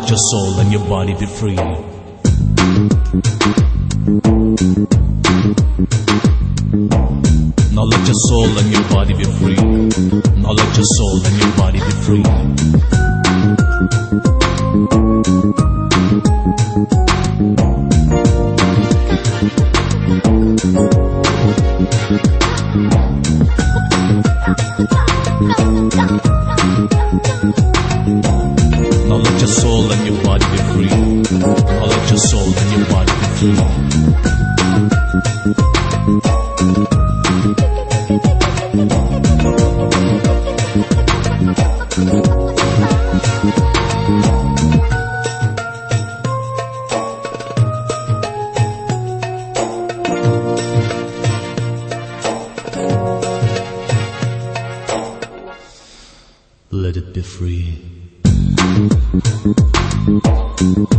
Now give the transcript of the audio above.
let your soul and your body be free. Now let your soul and your body be free. Now let your soul and your body be free. Now let your soul and your body be free. Now let your soul and your body be free. Let it be free.